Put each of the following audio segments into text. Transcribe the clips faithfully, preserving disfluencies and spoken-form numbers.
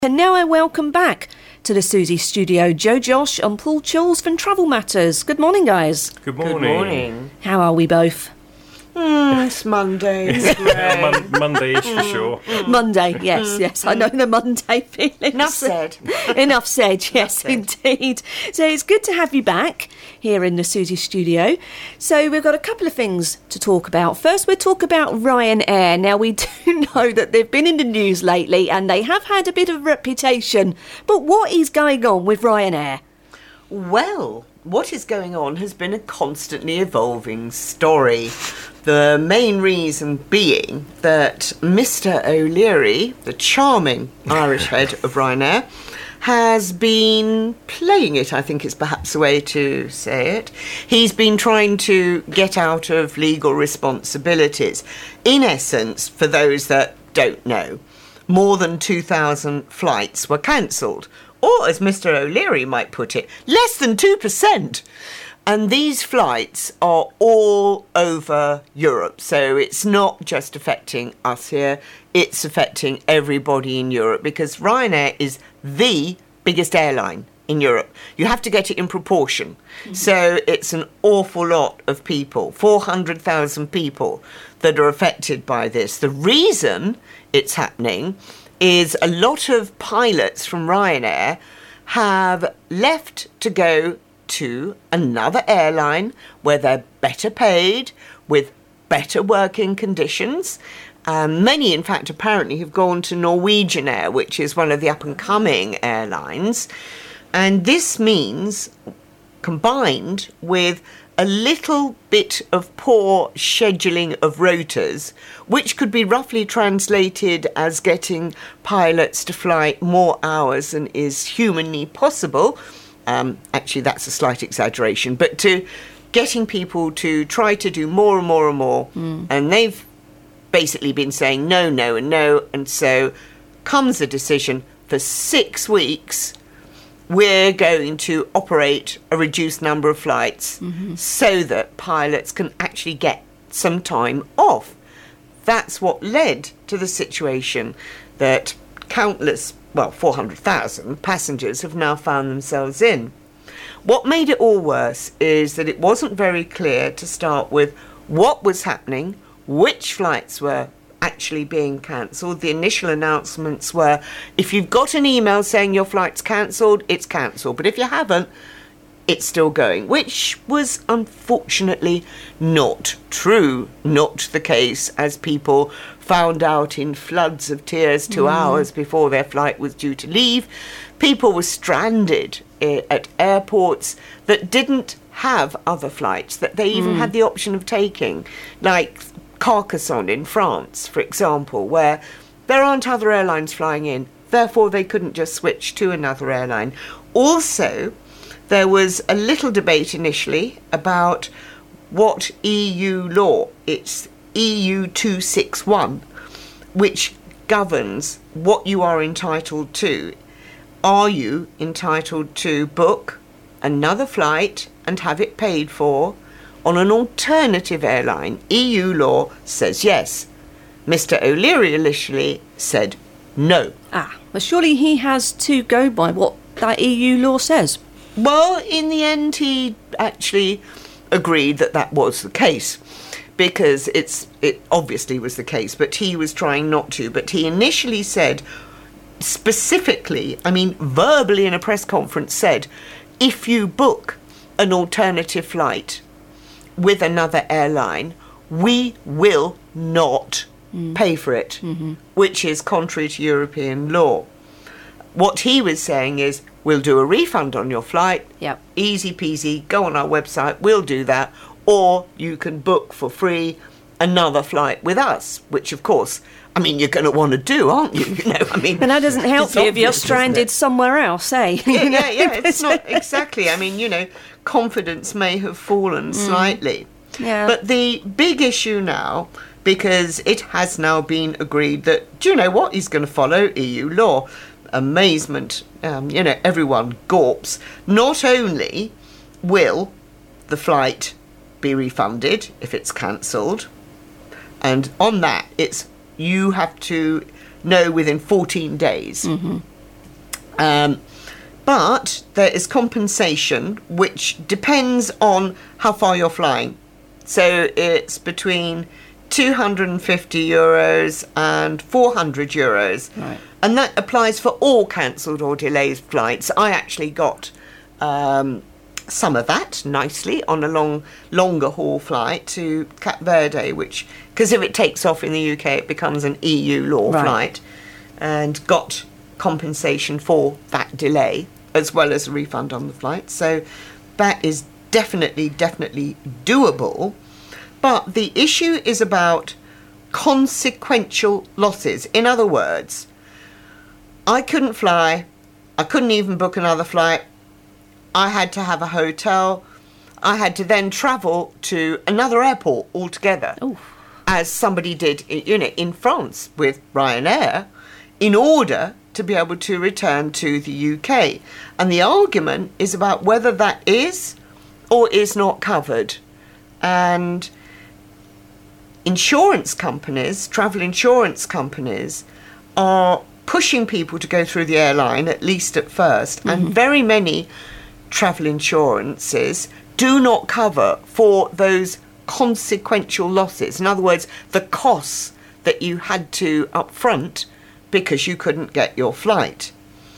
And now I welcome back to the Susie studio Joe Josh and Paul Chills from Travel Matters. Good morning, guys. Good morning. Good morning. How are we both? Mm, it's Monday. It's Mon- Monday-ish for sure. Monday, yes, yes. I know the Monday feeling. Enough said. Enough said, yes, Enough said. indeed. So it's good to have you back here in the Susie studio. So we've got a couple of things to talk about. First, we'll talk about Ryanair. Now, we do know that they've been in the news lately and they have had a bit of a reputation. But what is going on with Ryanair? Well, what is going on has been a constantly evolving story. The main reason being that Mister O'Leary, the charming Irish head of Ryanair, has been playing it, I think is perhaps the way to say it. He's been trying to get out of legal responsibilities. In essence, for those that don't know, more than two thousand flights were cancelled. Or, as Mister O'Leary might put it, less than two percent. And these flights are all over Europe. So it's not just affecting us here, it's affecting everybody in Europe because Ryanair is the biggest airline in Europe. You have to get it in proportion. Mm-hmm. So it's an awful lot of people, four hundred thousand people that are affected by this. The reason it's happening is a lot of pilots from Ryanair have left to go to another airline where they're better paid, with better working conditions. Um, many, in fact, apparently have gone to Norwegian Air, which is one of the up-and-coming airlines. And this means, combined with a little bit of poor scheduling of rotas, which could be roughly translated as getting pilots to fly more hours than is humanly possible. Um, actually, that's a slight exaggeration, but to getting people to try to do more and more and more, mm. and they've basically been saying no, no, and no, and so comes a decision for six weeks. We're going to operate a reduced number of flights mm-hmm. so that pilots can actually get some time off. That's what led to the situation that countless, well, four hundred thousand passengers have now found themselves in. What made it all worse is that it wasn't very clear to start with what was happening, which flights were actually being cancelled. The initial announcements were, if you've got an email saying your flight's cancelled, it's cancelled. But if you haven't, it's still going, which was unfortunately not true, not the case, as people found out in floods of tears two mm. hours before their flight was due to leave. People were stranded uh, at airports that didn't have other flights, that they even mm. had the option of taking, like Carcassonne in France, for example, where there aren't other airlines flying in, therefore they couldn't just switch to another airline. Also, there was a little debate initially about what E U law, it's E U two sixty-one, which governs what you are entitled to. Are you entitled to book another flight and have it paid for on an alternative airline? E U law says yes. Mister O'Leary initially said no. Ah, well, surely he has to go by what that E U law says. Well, in the end, he actually agreed that that was the case, because it's it obviously was the case, but he was trying not to. But he initially said, specifically, I mean, verbally in a press conference said, if you book an alternative flight with another airline, we will not mm. pay for it, mm-hmm. which is contrary to European law. What he was saying is, we'll do a refund on your flight, yep. easy peasy, go on our website, we'll do that, or you can book for free another flight with us, which of course, I mean, you're going to want to do, aren't you? You know, I mean, but that doesn't help you if you're stranded somewhere else, eh? Yeah, yeah, yeah, it's not exactly. I mean, you know, confidence may have fallen mm. slightly. Yeah. But the big issue now, because it has now been agreed that, do you know what, he's going to follow E U law. Amazement, um, you know, everyone gawps. Not only will the flight be refunded if it's cancelled, and on that, it's you have to know within fourteen days. Mm-hmm. Um, but there is compensation, which depends on how far you're flying. So it's between two hundred fifty euros and four hundred euros. Right. And that applies for all cancelled or delayed flights. I actually got um, some of that nicely on a long, longer haul flight to Cap Verde, which, because if it takes off in the U K, it becomes an E U law Right. flight, and got compensation for that delay as well as a refund on the flight. So that is definitely, definitely doable. But the issue is about consequential losses. In other words, I couldn't fly. I couldn't even book another flight. I had to have a hotel. I had to then travel to another airport altogether, Ooh. as somebody did, you know, in France with Ryanair, in order to be able to return to the U K. And the argument is about whether that is or is not covered. And insurance companies, travel insurance companies, are pushing people to go through the airline, at least at first. Mm-hmm. And very many travel insurances do not cover for those consequential losses. In other words, the costs that you had to upfront because you couldn't get your flight.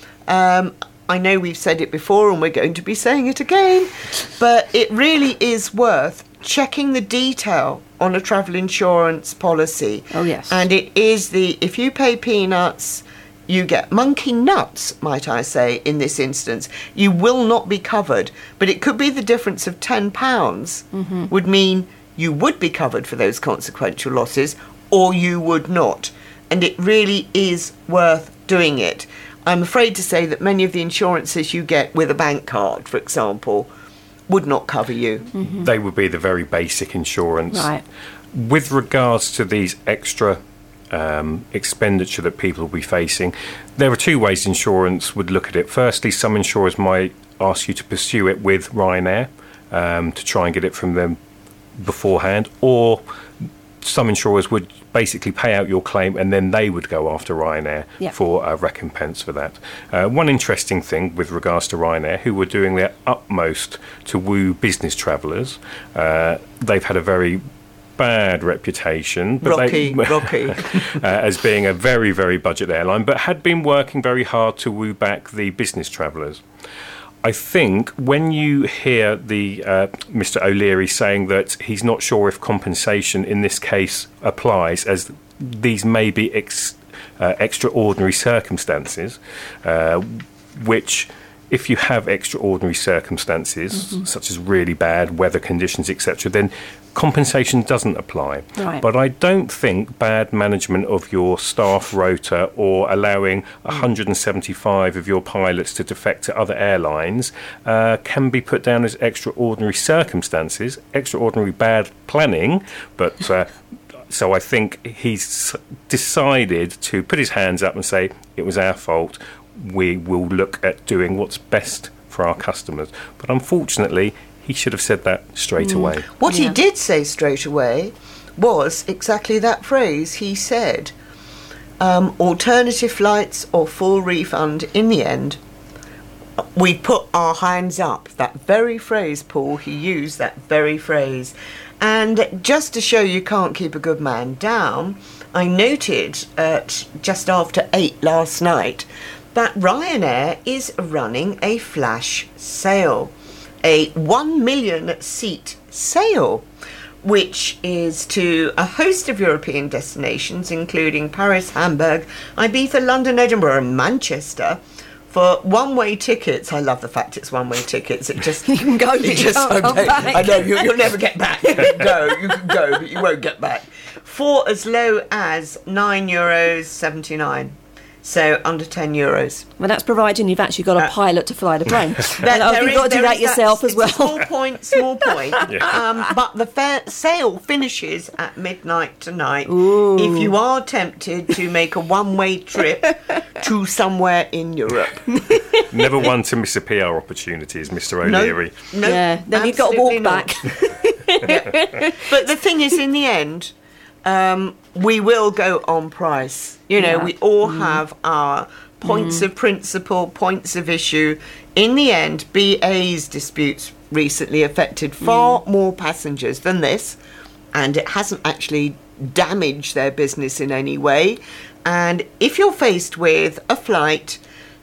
Um, I know we've said it before and we're going to be saying it again, but it really is worth checking the detail on a travel insurance policy. Oh, yes. And it is the, if you pay peanuts, you get monkey nuts, might I say, in this instance. You will not be covered. But it could be the difference of ten pounds mm-hmm. would mean you would be covered for those consequential losses, or you would not. And it really is worth doing it. I'm afraid to say that many of the insurances you get with a bank card, for example, would not cover you. Mm-hmm. They would be the very basic insurance. Right. With regards to these extra um, expenditure that people will be facing, there are two ways insurance would look at it. Firstly, some insurers might ask you to pursue it with Ryanair um, to try and get it from them beforehand, or some insurers would basically pay out your claim and then they would go after Ryanair yeah. for a recompense for that. Uh, one interesting thing with regards to Ryanair, who were doing their utmost to woo business travellers, uh, they've had a very bad reputation, but Rocky, they, Rocky. uh, as being a very, very budget airline, but had been working very hard to woo back the business travellers. I think when you hear the uh, Mister O'Leary saying that he's not sure if compensation in this case applies, as these may be ex, uh, extraordinary circumstances, uh, which, if you have extraordinary circumstances, mm-hmm. such as really bad weather conditions, et cetera, then compensation doesn't apply. Right. But I don't think bad management of your staff rota or allowing one hundred seventy-five of your pilots to defect to other airlines uh, can be put down as extraordinary circumstances, extraordinary bad planning, but... Uh, So I think he's decided to put his hands up and say, it was our fault. We will look at doing what's best for our customers. But unfortunately, he should have said that straight mm. away. What yeah. he did say straight away was exactly that phrase. He said, um, alternative flights or full refund. In the end, we put our hands up. That very phrase, Paul, he used that very phrase. And just to show you can't keep a good man down, I noted at just after eight last night that Ryanair is running a flash sale, a one million seat sale, which is to a host of European destinations, including Paris, Hamburg, Ibiza, London, Edinburgh and Manchester, for one-way tickets. I love the fact it's one-way tickets. It just you can go, but you just, can't come okay, back. I know you, you'll never get back. You can go, you can go, but you won't get back. For as low as nine euros seventy-nine, so under ten euros. Well, that's providing you've actually got a Uh, pilot to fly the plane. There- Oh, there you've is- got to do there that is yourself as it's well. a small point, small point. Yeah. Um, but the fair sale finishes at midnight tonight. Ooh. If you are tempted to make a one-way trip to somewhere in Europe. Never one to miss a P R opportunity is Mister O'Leary. No, no, yeah, then you've got to walk absolutely not. back. But the thing is, in the end, um, we will go on price. You know, Yeah. we all have our points mm. of principle, points of issue. In the end, B A's disputes recently affected far mm. more passengers than this, and it hasn't actually damaged their business in any way. And if you're faced with a flight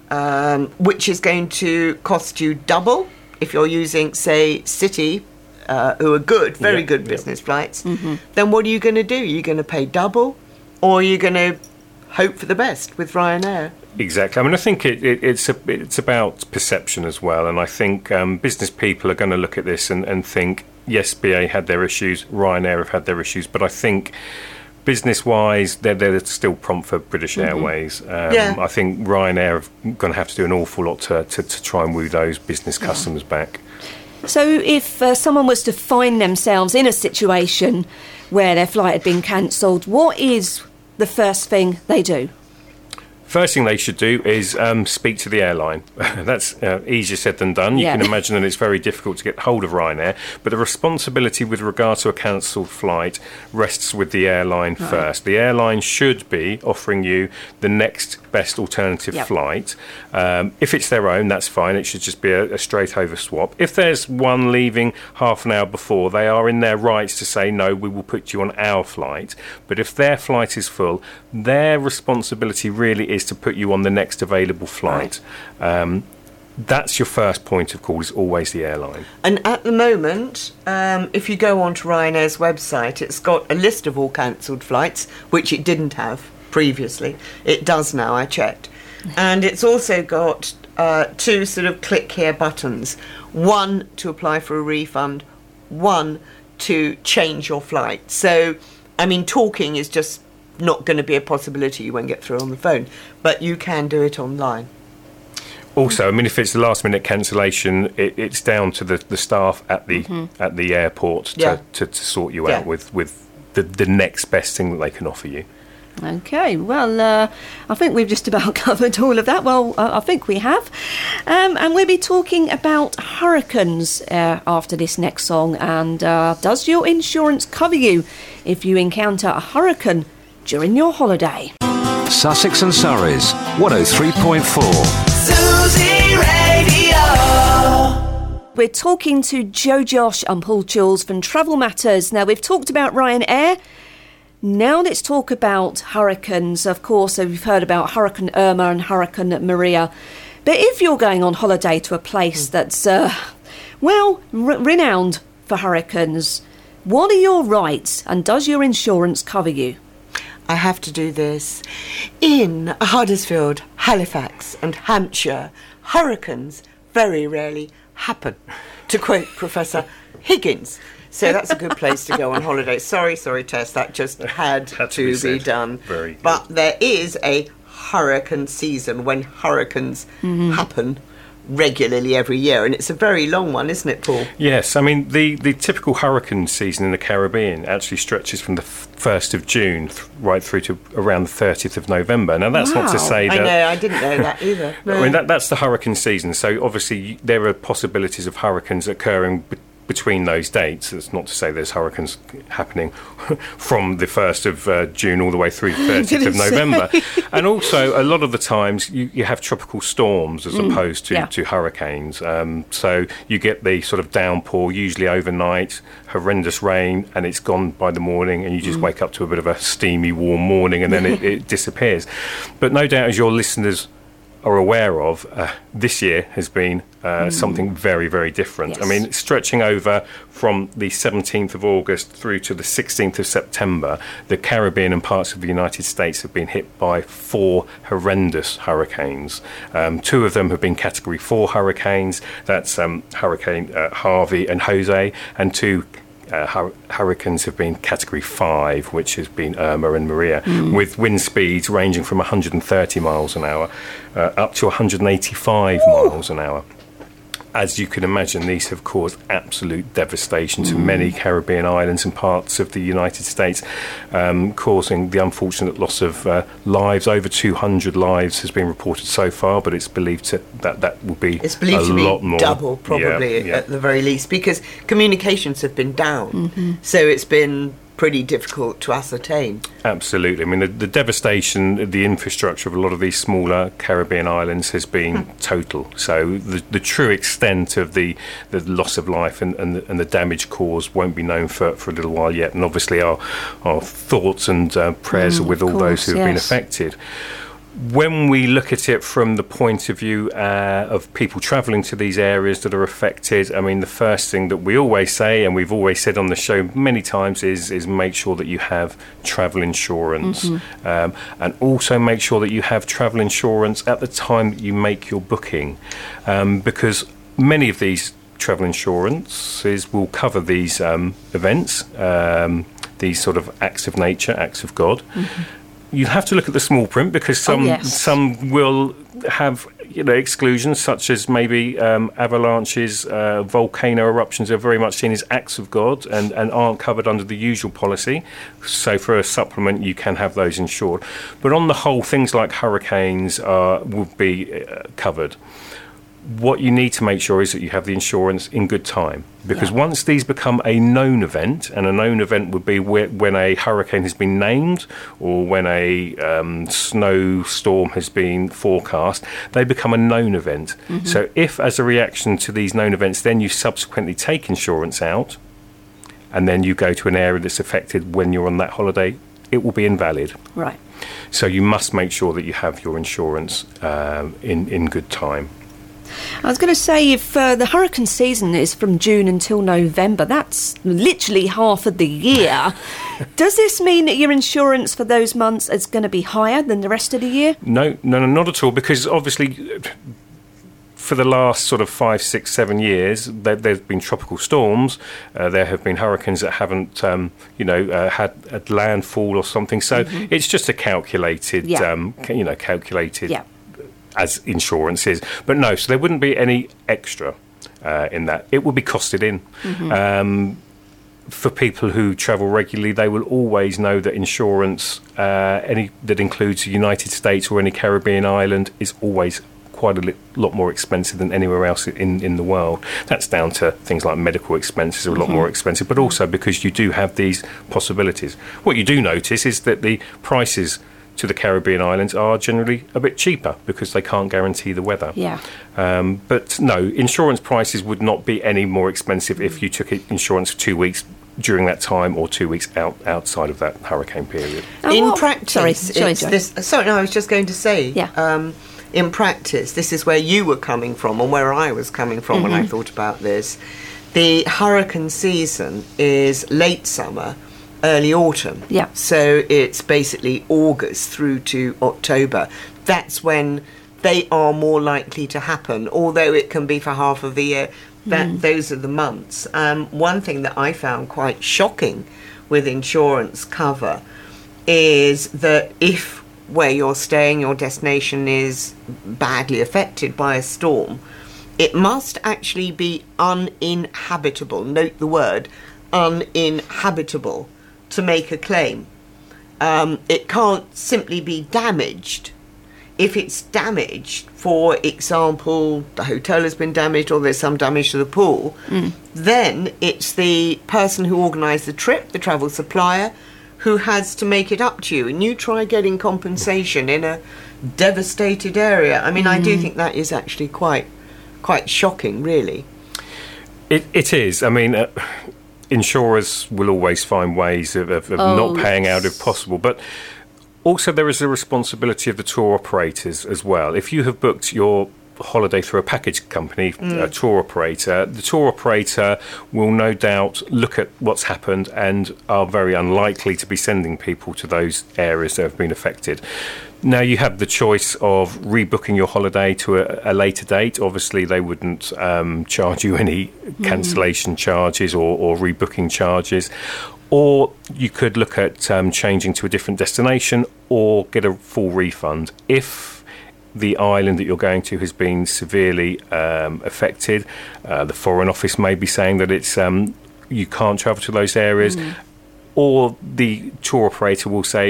um, which is going to cost you double, if you're using, say, City, uh, who are good, very yep, good business yep. flights, mm-hmm. then what are you going to do? You're going to pay double, or are you going to hope for the best with Ryanair? Exactly. I mean, I think it, it, it's a, it's about perception as well, and I think um, business people are going to look at this and, and think, yes, B A had their issues, Ryanair have had their issues, but I think business-wise, they're, they're still prompt for British mm-hmm. Airways. Um, yeah. I think Ryanair are going to have to do an awful lot to, to, to try and woo those business customers yeah. back. So if uh, someone was to find themselves in a situation where their flight had been cancelled, what is the first thing they do? First thing they should do is um, speak to the airline. That's uh, easier said than done. You yeah. can imagine that it's very difficult to get hold of Ryanair, but the responsibility with regard to a cancelled flight rests with the airline right. first. The airline should be offering you the next best alternative yep. flight. Um, if it's their own, that's fine. It should just be a, a straight over swap. If there's one leaving half an hour before, they are in their rights to say, no, we will put you on our flight. But if their flight is full, their responsibility really is to put you on the next available flight. Right. Um, that's your first point of call, is always the airline. And at the moment, um, if you go onto Ryanair's website, it's got a list of all cancelled flights, which it didn't have previously. It does now, I checked. And it's also got uh, two sort of click here buttons. One to apply for a refund, one to change your flight. So, I mean, talking is just not going to be a possibility. You won't get through on the phone, but you can do it online. Also, I mean, if it's the last minute cancellation, it, it's down to the, the staff at the mm-hmm. at the airport to, yeah. to, to sort you yeah. out with, with the, the next best thing that they can offer you. Okay, well, uh, I think we've just about covered all of that. Well, uh, I think we have. Um, and we'll be talking about hurricanes uh, after this next song. And uh, does your insurance cover you if you encounter a hurricane during your holiday? Sussex and Surrey's one oh three point four. Susie Radio. We're talking to Joe Josh and Paul Jules from Travel Matters. Now, we've talked about Ryanair. Now let's talk about hurricanes. Of course, we've heard about Hurricane Irma and Hurricane Maria. But if you're going on holiday to a place that's, uh, well, re- renowned for hurricanes, what are your rights and does your insurance cover you? I have to do this. In Huddersfield, Halifax and Hampshire, hurricanes very rarely happen, to quote Professor Higgins. So that's a good place to go on holiday. Sorry, sorry, Tess, that just had, had to, to be, be done. Very good. But there is a hurricane season when hurricanes mm-hmm. happen regularly every year, and it's a very long one, isn't it, Paul? Yes, I mean, the, the typical hurricane season in the Caribbean actually stretches from the first of June th- right through to around the thirtieth of November. Now, that's wow. not to say that... I know, I didn't know that either. No. I mean, that, that's the hurricane season, so obviously there are possibilities of hurricanes occurring be- between those dates. It's not to say there's hurricanes happening from the first of uh, June all the way through the thirtieth of November. And also, a lot of the times, you, you have tropical storms as mm, opposed to, yeah. to hurricanes. Um, so you get the sort of downpour, usually overnight, horrendous rain, and it's gone by the morning, and you just mm. wake up to a bit of a steamy, warm morning, and then it, it disappears. But no doubt, as your listeners are aware of, uh, this year has been uh, mm. something very, very different. Yes. I mean, stretching over from the seventeenth of August through to the sixteenth of September, the Caribbean and parts of the United States have been hit by four horrendous hurricanes. Um, two of them have been Category four hurricanes. That's um, Hurricane uh, Harvey and Jose, and two Uh, hur- hurricanes have been Category five, which has been Irma and Maria, mm. with wind speeds ranging from one hundred thirty miles an hour uh, up to one hundred eighty-five Ooh. miles an hour. As you can imagine, these have caused absolute devastation to mm. many Caribbean islands and parts of the United States, um, causing the unfortunate loss of uh, lives. Over two hundred lives has been reported so far, but it's believed to, that that will be it's believed a to lot be more. double, probably, yeah, yeah. at the very least, because communications have been down. Mm-hmm. So it's been pretty difficult to ascertain. Absolutely. I mean, the, the devastation, the infrastructure of a lot of these smaller Caribbean islands has been total. So the, the true extent of the, the loss of life and, and, the, and the damage caused won't be known for, for a little while yet. And obviously our, our thoughts and uh, prayers Mm, are with all course, those who have yes. been affected. When we look at it from the point of view uh, of people travelling to these areas that are affected, I mean, the first thing that we always say, and we've always said on the show many times, is is make sure that you have travel insurance. Mm-hmm. Um, and also make sure that you have travel insurance at the time that you make your booking. Um, because many of these travel insurances will cover these um, events, um, these sort of acts of nature, acts of God. Mm-hmm. You have to look at the small print because some Oh, yes. some will have, you know, exclusions such as maybe um, avalanches, uh, volcano eruptions are very much seen as acts of God and, and aren't covered under the usual policy. So for a supplement, you can have those insured. But on the whole, things like hurricanes are, will be uh, covered. What you need to make sure is that you have the insurance in good time, because Yeah. once these become a known event, and a known event would be where, when a hurricane has been named or when a um, snowstorm has been forecast, they become a known event. Mm-hmm. So if, as a reaction to these known events, then you subsequently take insurance out, and then you go to an area that's affected when you're on that holiday, it will be invalid. Right. So you must make sure that you have your insurance um, in, in good time. I was going to say, if uh, the hurricane season is from June until November, that's literally half of the year. Does this mean that your insurance for those months is going to be higher than the rest of the year? No, no, no, not at all, because obviously for the last sort of five, six, seven years, there, there's been tropical storms. Uh, there have been hurricanes that haven't, um, you know, uh, had a landfall or something. So mm-hmm. it's just a calculated, Yeah. um, you know, calculated Yeah. as insurance is. But no, so there wouldn't be any extra uh, in that. It would be costed in. Mm-hmm. Um, for people who travel regularly, they will always know that insurance, uh, any that includes the United States or any Caribbean island, is always quite a li- lot more expensive than anywhere else in, in the world. That's down to things like medical expenses are a lot Mm-hmm. more expensive, but also because you do have these possibilities. What you do notice is that the prices to the Caribbean islands are generally a bit cheaper because they can't guarantee the weather. Yeah. Um, but no, insurance prices would not be any more expensive if you took insurance for two weeks during that time or two weeks out outside of that hurricane period. Oh, in well- practice, sorry, sorry, it's Joy. this. Sorry, no, I was just going to say. Yeah. Um, in practice, this is where you were coming from, and where I was coming from when I thought about this. The hurricane season is late summer, early autumn. Yeah. So it's basically August through to October. That's when they are more likely to happen, although it can be for half of the year. That Mm. those are the months. Um, one thing that I found quite shocking with insurance cover is that if where you're staying, your destination is badly affected by a storm, it must actually be uninhabitable. Note the word, uninhabitable, to make a claim. Um, it can't simply be damaged. If it's damaged, for example, the hotel has been damaged or there's some damage to the pool, Mm. then it's the person who organised the trip, the travel supplier, who has to make it up to you. And you try getting compensation in a devastated area. I mean, I do think that is actually quite quite shocking, really. It, it is. I mean, uh, insurers will always find ways of, of, of Oh, not paying yes. out if possible, but also there is a responsibility of the tour operators as well. If you have booked your holiday through a package company, a tour operator, the tour operator will no doubt look at what's happened and are very unlikely to be sending people to those areas that have been affected. Now, you have the choice of rebooking your holiday to a, a later date. Obviously, they wouldn't um, charge you any cancellation charges or, or rebooking charges. Or you could look at um, changing to a different destination or get a full refund. If the island that you're going to has been severely um, affected, uh, the Foreign Office may be saying that it's um, you can't travel to those areas, or the tour operator will say,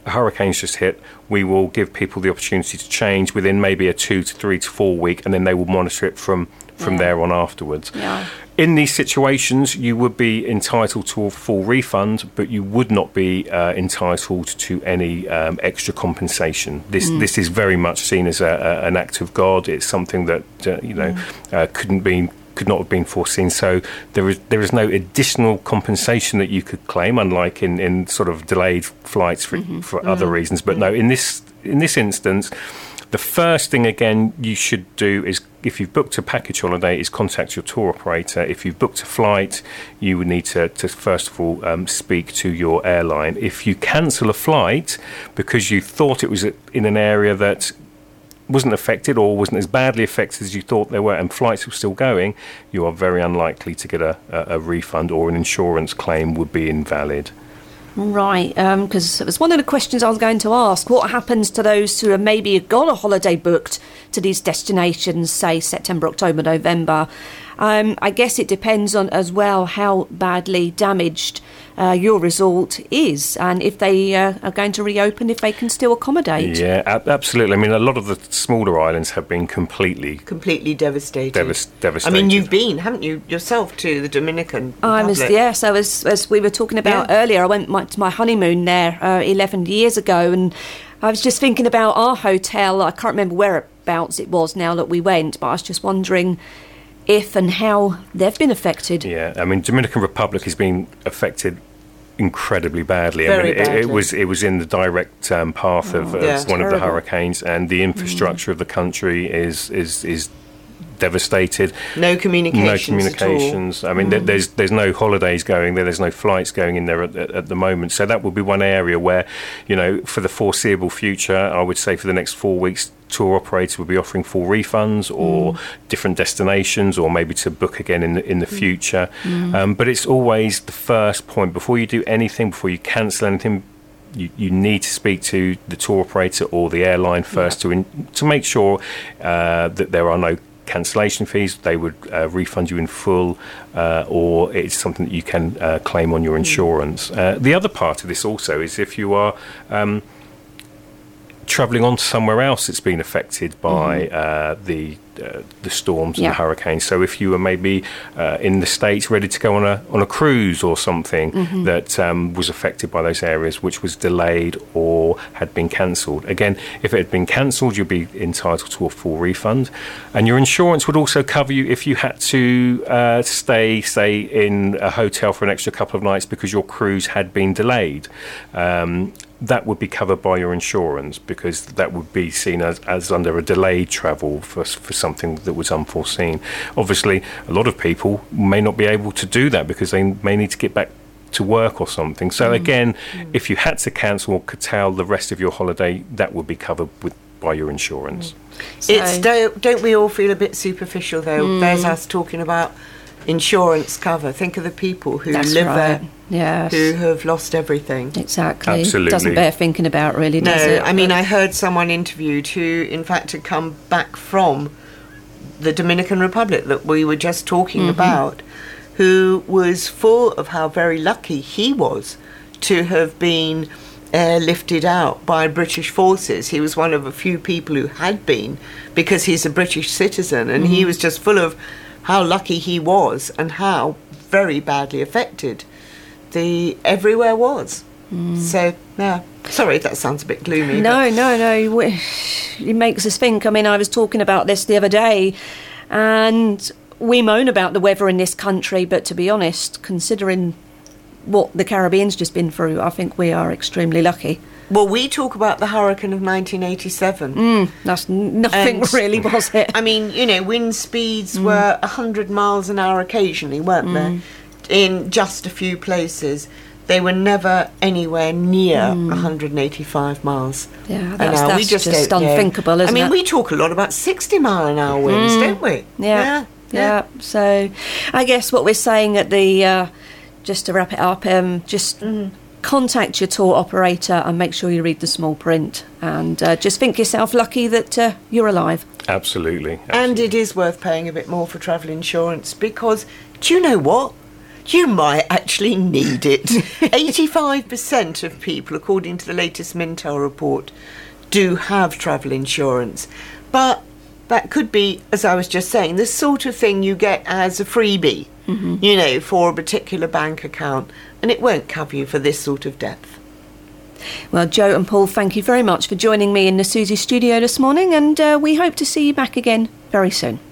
a hurricane's just hit, we will give people the opportunity to change within maybe a two to three to four week, and then they will monitor it from, from Yeah. there on afterwards. Yeah. In these situations, you would be entitled to a full refund, but you would not be uh, entitled to any um, extra compensation. This Mm. this is very much seen as a, a, an act of God. It's something that uh, you know Mm. uh, couldn't be could not have been foreseen. So there is there is no additional compensation that you could claim, unlike in, in sort of delayed flights for Mm-hmm. for other reasons. But no, in this in this instance, the first thing, again, you should do is, if you've booked a package holiday, is contact your tour operator. If you've booked a flight, you would need to, to first of all, um, speak to your airline. If you cancel a flight because you thought it was in an area that wasn't affected or wasn't as badly affected as you thought they were, and flights were still going, you are very unlikely to get a, a, a refund, or an insurance claim would be invalid. Right, because it was one of the questions I was going to ask. What happens to those who have maybe got a holiday booked to these destinations, say September, October, November? Um, I guess it depends on as well how badly damaged uh, your resort is, and if they uh, are going to reopen, if they can still accommodate. Yeah, ab- absolutely. I mean, a lot of the smaller islands have been completely Completely devastated. devas- devastated. I mean, you've been, haven't you, yourself to the Dominican I was, Republic? yes, I was, as we were talking about Yeah. earlier, I went my, to my honeymoon there uh, eleven years ago, and I was just thinking about our hotel. I can't remember whereabouts it was now that we went, but I was just wondering if and how they've been affected. Yeah, I mean, Dominican Republic has been affected incredibly badly. I Very mean, it, it badly. was it was in the direct um, path of, of Yeah. one of the Terrible. hurricanes, and the infrastructure of the country is is is devastated. No communications No at communications. I mean, there, there's there's no holidays going there. There's no flights going in there at, at, at the moment. So that will be one area where, you know, for the foreseeable future, I would say for the next four weeks, tour operators will be offering full refunds or different destinations, or maybe to book again in the, in the future. Um, but it's always the first point before you do anything, before you cancel anything. You, you need to speak to the tour operator or the airline first to in, to make sure uh, that there are no cancellation fees. They would uh, refund you in full, uh, or it's something that you can uh, claim on your insurance. Uh, the other part of this also is if you are um, travelling on to somewhere else that's been affected by mm-hmm. uh, the uh, the storms Yeah. and the hurricanes. So if you were maybe uh, in the States ready to go on a on a cruise or something Mm-hmm. that um, was affected by those areas, which was delayed or had been cancelled. Again, if it had been cancelled, you'd be entitled to a full refund, and your insurance would also cover you if you had to uh, stay, say, in a hotel for an extra couple of nights because your cruise had been delayed. Um, that would be covered by your insurance, because that would be seen as, as under a delayed travel for, for something that was unforeseen. Obviously, a lot of people may not be able to do that because they may need to get back to work or something. So again, mm. if you had to cancel or curtail the rest of your holiday, that would be covered with by your insurance. Mm. So- It's don't, don't we all feel a bit superficial though? Mm. There's us talking about insurance cover. Think of the people who That's live right. there, Yes. who have lost everything. Exactly. Absolutely. Doesn't bear thinking about, really, No, does it? I mean, But- I heard someone interviewed who, in fact, had come back from the Dominican Republic that we were just talking Mm-hmm. about, who was full of how very lucky he was to have been airlifted out by British forces. He was one of a few people who had been, because he's a British citizen, and Mm-hmm. he was just full of how lucky he was and how very badly affected the everywhere was. So, yeah. Sorry, that sounds a bit gloomy. No, no, no. we- It makes us think. I mean, I was talking about this the other day, and we moan about the weather in this country, but to be honest, considering what the Caribbean's just been through, I think we are extremely lucky. Well, we talk about the hurricane of nineteen eighty-seven. Mm, that's n- nothing And- really, was it? I mean, you know, wind speeds were one hundred miles an hour occasionally, weren't they? In just a few places. They were never anywhere near one hundred eighty-five miles Yeah, an that's- hour. that's just don't know. unthinkable, isn't I mean, it? we talk a lot about sixty mile an hour winds, don't we? Yeah, yeah. So, I guess what we're saying at the, uh, just to wrap it up, um, just contact your tour operator and make sure you read the small print, and uh, just think yourself lucky that uh, you're alive. Absolutely. And it is worth paying a bit more for travel insurance, because do you know what? you might actually need it. eighty-five percent of people, according to the latest Mintel report, do have travel insurance. But that could be, as I was just saying, the sort of thing you get as a freebie, mm-hmm. you know, for a particular bank account, and it won't cover you for this sort of depth. Well, Jo and Paul, thank you very much for joining me in the Susie studio this morning, and uh, we hope to see you back again very soon.